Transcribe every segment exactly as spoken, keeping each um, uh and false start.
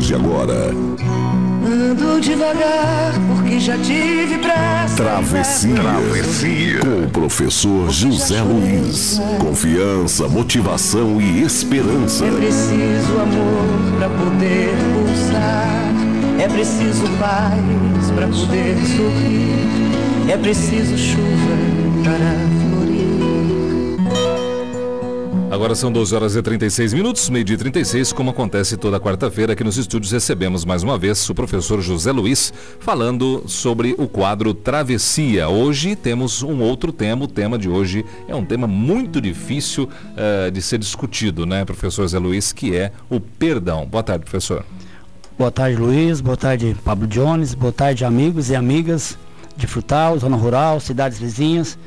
de agora. Ando devagar porque já tive pressa. Travessia. Travessia. Com o professor José Luiz. Confiança, motivação e esperança. É preciso amor para poder pulsar. É preciso paz para poder sorrir. É preciso chuva para florir. Agora são doze horas e trinta e seis minutos, meio-dia e trinta e seis, como acontece toda quarta-feira aqui nos estúdios, recebemos mais uma vez o professor José Luiz falando sobre o quadro Travessia. Hoje temos um outro tema, o tema de hoje é um tema muito difícil uh, de ser discutido, né, professor José Luiz, que é o perdão. Boa tarde, professor. Boa tarde, Luiz, boa tarde, Pablo Jones, boa tarde, amigos e amigas de Frutal, Zona Rural, cidades vizinhas.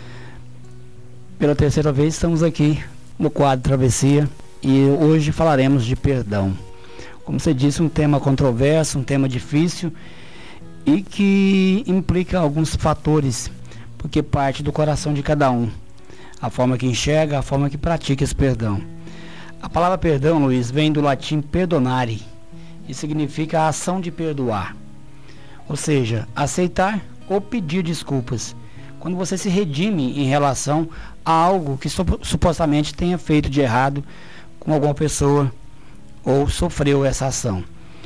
Pela terceira vez estamos aqui no quadro Travessia e hoje falaremos de perdão. Como você disse, um tema controverso, um tema difícil e que implica alguns fatores, porque parte do coração de cada um, a forma que enxerga, a forma que pratica esse perdão. A palavra perdão, Luiz, vem do latim perdonare e significa a ação de perdoar, ou seja, aceitar ou pedir desculpas, quando você se redime em relação a algo que supostamente tenha feito de errado com alguma pessoa ou sofreu essa ação.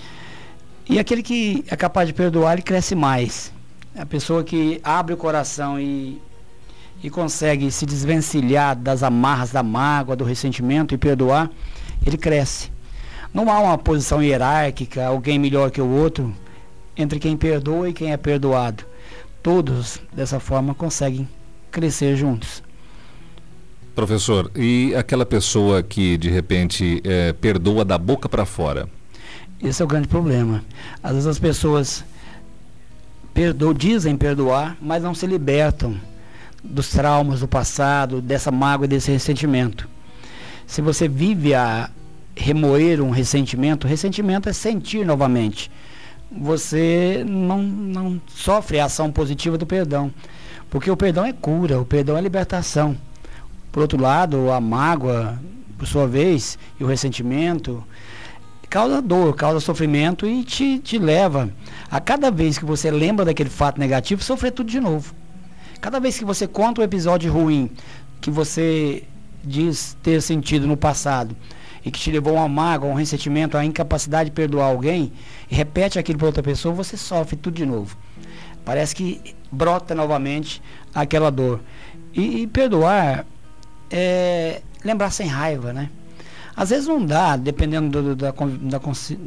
E aquele que é capaz de perdoar, ele cresce mais. A pessoa que abre o coração e, e consegue se desvencilhar das amarras da mágoa, do ressentimento e perdoar, ele cresce. Não há uma posição hierárquica, alguém melhor que o outro, entre quem perdoa e quem é perdoado. Todos, dessa forma, conseguem crescer juntos. Professor, e aquela pessoa que de repente é, perdoa da boca para fora? Esse é o grande problema. Às vezes as pessoas perdoam, dizem perdoar, mas não se libertam dos traumas do passado, dessa mágoa e desse ressentimento. Se você vive a remoer um ressentimento, ressentimento é sentir novamente. Você não, não sofre a ação positiva do perdão, porque o perdão é cura, o perdão é libertação. Por outro lado, a mágoa, por sua vez, e o ressentimento causa dor, causa sofrimento e te, te leva a cada vez que você lembra daquele fato negativo, sofrer tudo de novo. Cada vez que você conta um episódio ruim que você diz ter sentido no passado e que te levou a uma mágoa, a um ressentimento, a incapacidade de perdoar alguém, e repete aquilo para outra pessoa, você sofre tudo de novo. Parece que brota novamente aquela dor. E, e perdoar é lembrar sem raiva, né? Às vezes não dá, dependendo do, da, da,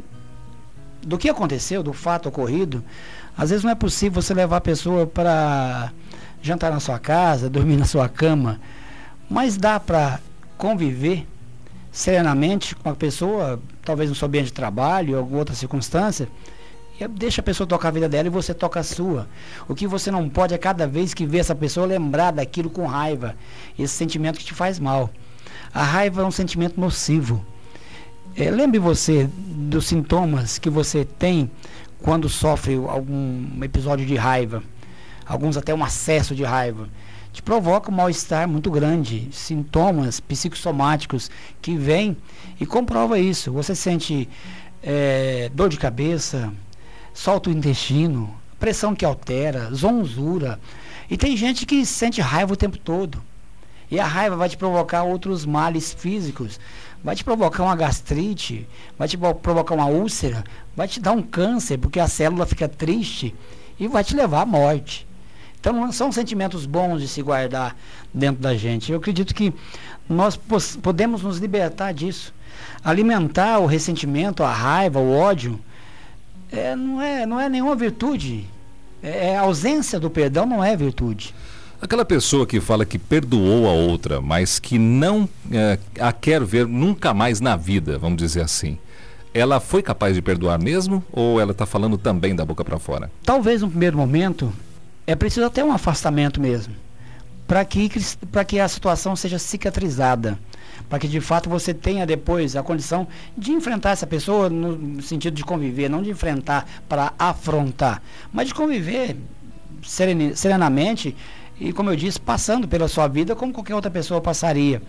do que aconteceu, do fato ocorrido, às vezes não é possível você levar a pessoa para jantar na sua casa, dormir na sua cama, mas dá para conviver serenamente com a pessoa, talvez no seu ambiente de trabalho, ou alguma outra circunstância, e deixa a pessoa tocar a vida dela e você toca a sua. O que você não pode é cada vez que vê essa pessoa lembrar daquilo com raiva, esse sentimento que te faz mal. A raiva é um sentimento nocivo. É, lembre você dos sintomas que você tem quando sofre algum episódio de raiva, alguns até um acesso de raiva. Te provoca um mal-estar muito grande, sintomas psicossomáticos que vêm e comprova isso. Você sente é, dor de cabeça, solta o intestino, pressão que altera, zonzura. E tem gente que sente raiva o tempo todo. E a raiva vai te provocar outros males físicos, vai te provocar uma gastrite, vai te provocar uma úlcera, vai te dar um câncer, porque a célula fica triste e vai te levar à morte. Então não são sentimentos bons de se guardar dentro da gente. Eu acredito que nós podemos nos libertar disso. Alimentar o ressentimento, a raiva, o ódio, é, não, é, não é nenhuma virtude. É, a ausência do perdão não é virtude. Aquela pessoa que fala que perdoou a outra, mas que não é, a quer ver nunca mais na vida, vamos dizer assim. Ela foi capaz de perdoar mesmo ou ela está falando também da boca para fora? Talvez no primeiro momento é preciso até um afastamento mesmo, para que, para que a situação seja cicatrizada, para que de fato você tenha depois a condição de enfrentar essa pessoa no sentido de conviver, não de enfrentar para afrontar, mas de conviver seren, serenamente e, como eu disse, passando pela sua vida como qualquer outra pessoa passaria.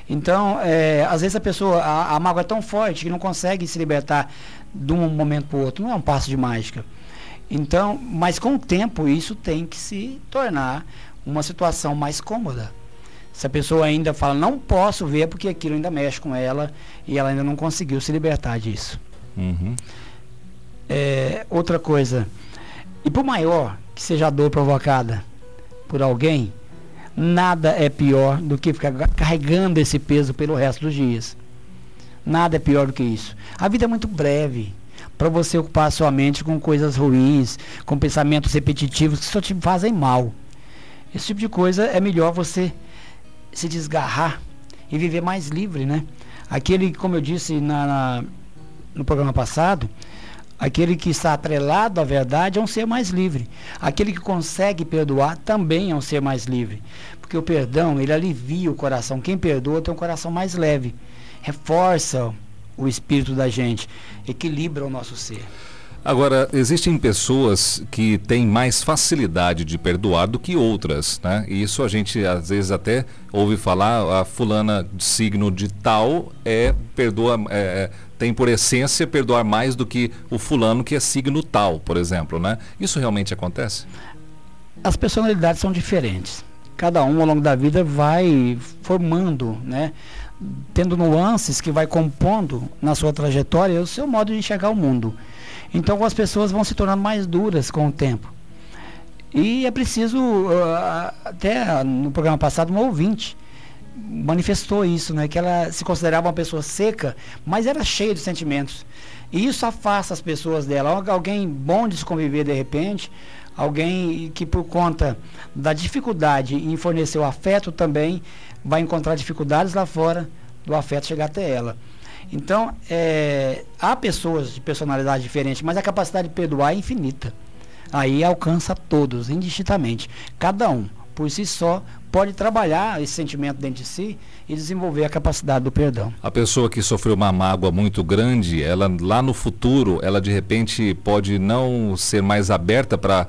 Então, é, às vezes a pessoa, a, a mágoa é tão forte que não consegue se libertar de um momento para o outro. Não é um passo de mágica. Então, mas com o tempo isso tem que se tornar uma situação mais cômoda. Se a pessoa ainda fala, não posso ver porque aquilo ainda mexe com ela e ela ainda não conseguiu se libertar disso. Uhum. É, outra coisa, e por maior que seja a dor provocada por alguém, nada é pior do que ficar carregando esse peso pelo resto dos dias. Nada é pior do que isso. A vida é muito breve para você ocupar a sua mente com coisas ruins, com pensamentos repetitivos que só te fazem mal. Esse tipo de coisa é melhor você se desgarrar e viver mais livre, né? Aquele, como eu disse na, na, no programa passado, aquele que está atrelado à verdade é um ser mais livre. Aquele que consegue perdoar também é um ser mais livre. Porque o perdão, ele alivia o coração. Quem perdoa tem um coração mais leve. Reforça o espírito da gente. Equilibra o nosso ser. Agora, existem pessoas que têm mais facilidade de perdoar do que outras, né? E isso a gente às vezes até ouve falar, a fulana de signo de tal é, perdoa, é, tem por essência perdoar mais do que o fulano que é signo tal, por exemplo, né? Isso realmente acontece? As personalidades são diferentes. Cada um ao longo da vida vai formando, né? Tendo nuances que vai compondo na sua trajetória o seu modo de enxergar o mundo. Então as pessoas vão se tornando mais duras com o tempo. E é preciso, uh, até no programa passado, um ouvinte manifestou isso, né? Que ela se considerava uma pessoa seca, mas era cheia de sentimentos. E isso afasta as pessoas dela. Alguém bom de se conviver de repente, alguém que por conta da dificuldade em fornecer o afeto também vai encontrar dificuldades lá fora do afeto chegar até ela. Então, é, há pessoas de personalidade diferente, mas a capacidade de perdoar é infinita. Aí alcança todos, indistintamente. Cada um, por si só, pode trabalhar esse sentimento dentro de si e desenvolver a capacidade do perdão. A pessoa que sofreu uma mágoa muito grande, ela lá no futuro, ela de repente pode não ser mais aberta para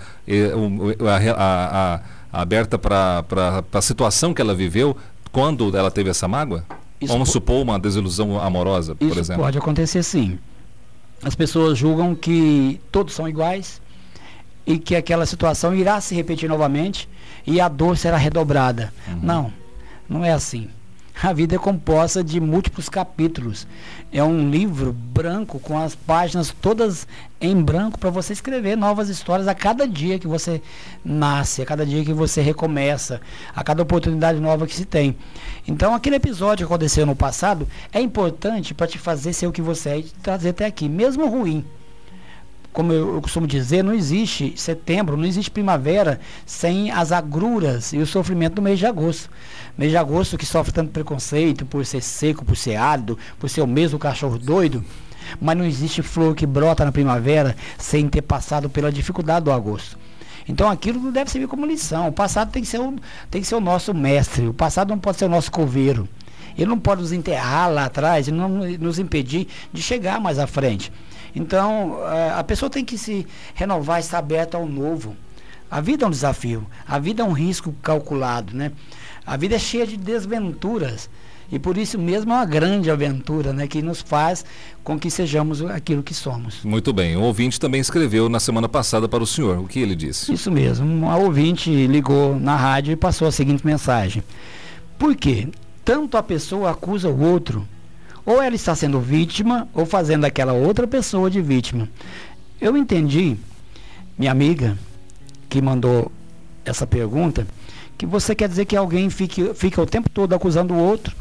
a, a, a, aberta para a situação que ela viveu quando ela teve essa mágoa? Isso Vamos supor uma desilusão amorosa, por isso exemplo. Pode acontecer, sim. As pessoas julgam que todos são iguais e que aquela situação irá se repetir novamente e a dor será redobrada. Uhum. Não, não é assim. A vida é composta de múltiplos capítulos. É um livro branco com as páginas todas em branco para você escrever novas histórias a cada dia que você nasce, a cada dia que você recomeça, a cada oportunidade nova que se tem. Então, aquele episódio que aconteceu no passado é importante para te fazer ser o que você é e te trazer até aqui, mesmo ruim. Como eu, eu costumo dizer, não existe setembro, não existe primavera sem as agruras e o sofrimento do mês de agosto. Mês de agosto que sofre tanto preconceito por ser seco, por ser árido, por ser o mesmo cachorro doido, mas não existe flor que brota na primavera sem ter passado pela dificuldade do agosto. Então aquilo não deve servir como lição. O passado tem que ser o, tem que ser o nosso mestre, o passado não pode ser o nosso coveiro. Ele não pode nos enterrar lá atrás e não nos impedir de chegar mais à frente. Então, a pessoa tem que se renovar, estar aberta ao novo. A vida é um desafio, a vida é um risco calculado, né? A vida é cheia de desventuras e por isso mesmo é uma grande aventura, né? Que nos faz com que sejamos aquilo que somos. Muito bem, o ouvinte também escreveu na semana passada para o senhor, o que ele disse? Isso mesmo, um ouvinte ligou na rádio e passou a seguinte mensagem. Por quê? Tanto a pessoa acusa o outro, ou ela está sendo vítima, ou fazendo aquela outra pessoa de vítima. Eu entendi, minha amiga, que mandou essa pergunta, que você quer dizer que alguém fique, fica o tempo todo acusando o outro,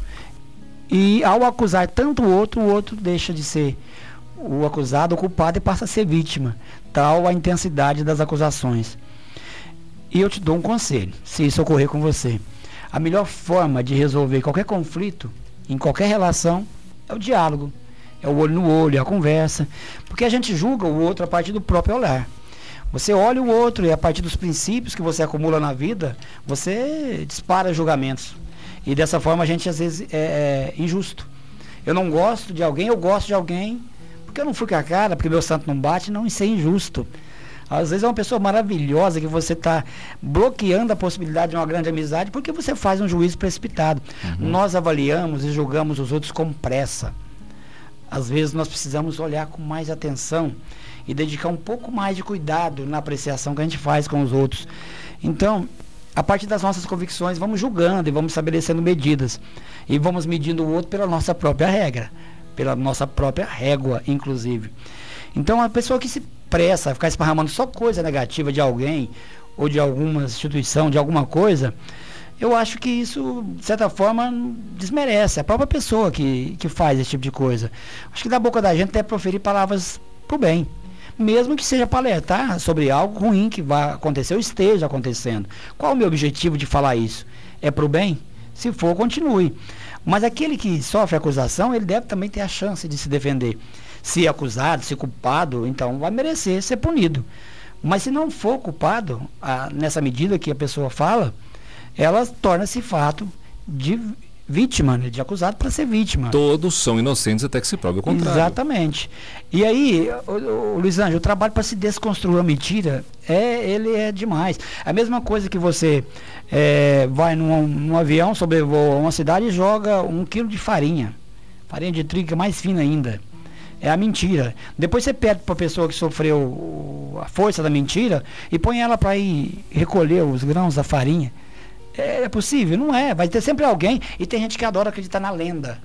e ao acusar tanto o outro, o outro deixa de ser o acusado, o culpado, e passa a ser vítima. Tal a intensidade das acusações. E eu te dou um conselho, se isso ocorrer com você. A melhor forma de resolver qualquer conflito, em qualquer relação, é o diálogo, é o olho no olho, é a conversa, porque a gente julga o outro a partir do próprio olhar. Você olha o outro e a partir dos princípios que você acumula na vida, você dispara julgamentos. E dessa forma a gente às vezes é, é injusto. Eu não gosto de alguém, eu gosto de alguém, porque eu não fui com a cara, porque meu santo não bate, não, isso é injusto. Às vezes é uma pessoa maravilhosa que você está bloqueando a possibilidade de uma grande amizade porque você faz um juízo precipitado. Uhum. Nós avaliamos e julgamos os outros com pressa. Às vezes nós precisamos olhar com mais atenção e dedicar um pouco mais de cuidado na apreciação que a gente faz com os outros. Então, a partir das nossas convicções, vamos julgando e vamos estabelecendo medidas. E vamos medindo o outro pela nossa própria regra, pela nossa própria régua, inclusive. Então, a pessoa que se pressa a ficar esparramando só coisa negativa de alguém, ou de alguma instituição, de alguma coisa, eu acho que isso, de certa forma, desmerece a própria pessoa que, que faz esse tipo de coisa. Acho que da boca da gente deve proferir palavras pro bem, mesmo que seja para alertar sobre algo ruim que vai acontecer ou esteja acontecendo. Qual o meu objetivo de falar isso? É pro bem? Se for, continue. Mas aquele que sofre acusação, ele deve também ter a chance de se defender. Se acusado, se culpado, então vai merecer ser punido. Mas se não for culpado, a, nessa medida que a pessoa fala, ela torna-se fato de vítima, né, de acusado para ser vítima. Todos são inocentes até que se prove o contrário. Exatamente. E aí, o, o, o Luiz Ângelo, o trabalho para se desconstruir a mentira, é, ele é demais. A mesma coisa que você é, vai num, num avião, sobrevoa uma cidade e joga um quilo de farinha. Farinha de trigo, que é mais fina ainda. É a mentira. Depois você pede para a pessoa que sofreu o, a força da mentira e põe ela para ir recolher os grãos da farinha. É possível? Não é. Vai ter sempre alguém. E tem gente que adora acreditar na lenda.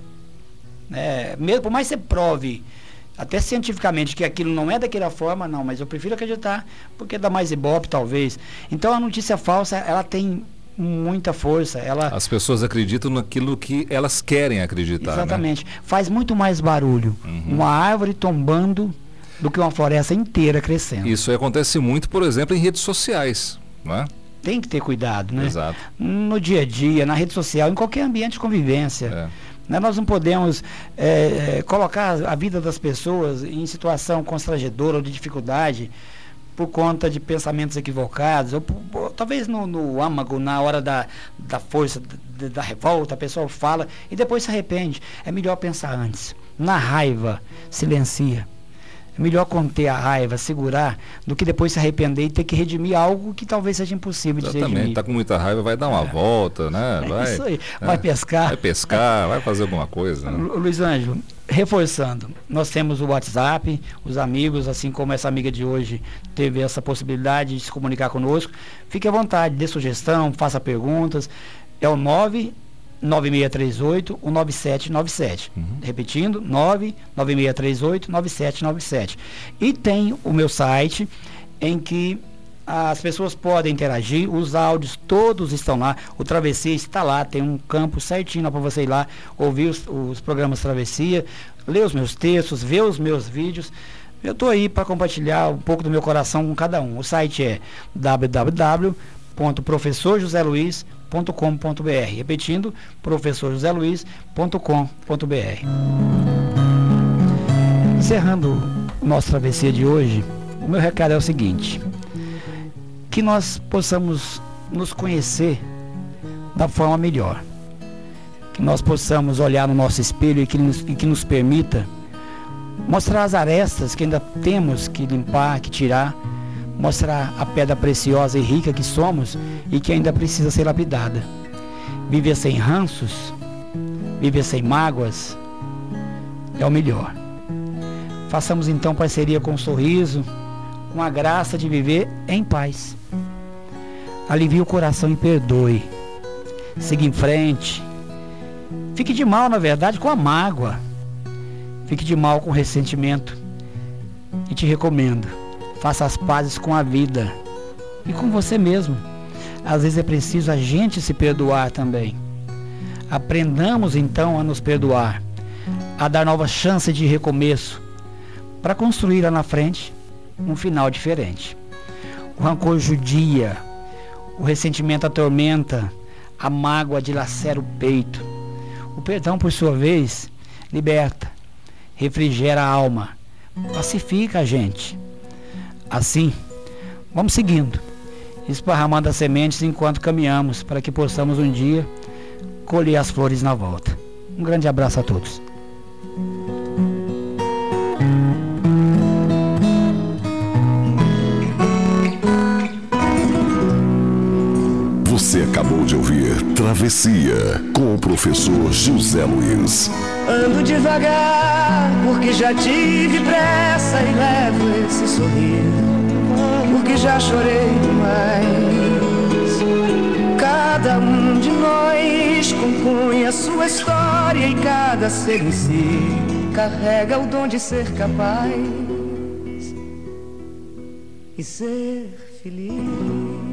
É, mesmo, por mais que você prove, até cientificamente, que aquilo não é daquela forma, não. Mas eu prefiro acreditar porque dá mais ibope, talvez. Então a notícia falsa, ela tem muita força. Ela... As pessoas acreditam naquilo que elas querem acreditar. Exatamente. Né? Faz muito mais barulho uhum. uma árvore tombando do que uma floresta inteira crescendo. Isso acontece muito, por exemplo, em redes sociais, não é? Tem que ter cuidado, né? Exato. No dia a dia, na rede social, em qualquer ambiente de convivência. É. Né? Nós não podemos é, colocar a vida das pessoas em situação constrangedora ou de dificuldade por conta de pensamentos equivocados, ou, ou talvez no, no âmago, na hora da, da força, da, da revolta, a pessoa fala e depois se arrepende. É melhor pensar antes. Na raiva, silencia. É melhor conter a raiva, segurar, do que depois se arrepender e ter que redimir algo que talvez seja impossível de redimir. Exatamente, está com muita raiva, vai dar uma é. volta, né? Vai, é isso aí, é, vai pescar. Vai pescar, vai fazer alguma coisa. Né? Luiz Ângelo, reforçando, nós temos o WhatsApp, os amigos, assim como essa amiga de hoje teve essa possibilidade de se comunicar conosco. Fique à vontade, dê sugestão, faça perguntas. É o nove nove seis três oito, um nove sete nove sete. Uhum. Repetindo, nove nove seis três oito, nove sete nove sete. E tem o meu site em que as pessoas podem interagir, os áudios todos estão lá, o Travessia está lá, tem um campo certinho para você ir lá, ouvir os, os programas Travessia, ler os meus textos, ver os meus vídeos. Eu estou aí para compartilhar um pouco do meu coração com cada um. O site é w w w ponto professor josé luiz ponto com ponto b r. Repetindo, professor josé luiz ponto com ponto b r. Encerrando nossa travessia de hoje, o meu recado é o seguinte: que nós possamos nos conhecer da forma melhor, que nós possamos olhar no nosso espelho e que nos, e que nos permita mostrar as arestas que ainda temos que limpar, que tirar, mostrar a pedra preciosa e rica que somos e que ainda precisa ser lapidada. Viver sem ranços, viver sem mágoas, é o melhor. Façamos então parceria com um sorriso, com a graça de viver em paz. Alivie o coração e perdoe. Siga em frente. Fique de mal, na verdade, com a mágoa. Fique de mal com o ressentimento. E te recomendo, faça as pazes com a vida e com você mesmo. Às vezes é preciso a gente se perdoar também. Aprendamos então a nos perdoar, a dar novas chances de recomeço, para construir lá na frente um final diferente. O rancor judia, o ressentimento atormenta, a mágoa dilacera o peito. O perdão, por sua vez, liberta, refrigera a alma, pacifica a gente. Assim, vamos seguindo, esparramando as sementes enquanto caminhamos, para que possamos um dia colher as flores na volta. Um grande abraço a todos. Travessia, com o professor José Luiz. Ando devagar, porque já tive pressa e levo esse sorriso, porque já chorei demais. Cada um de nós compõe a sua história e cada ser em si carrega o dom de ser capaz e ser feliz.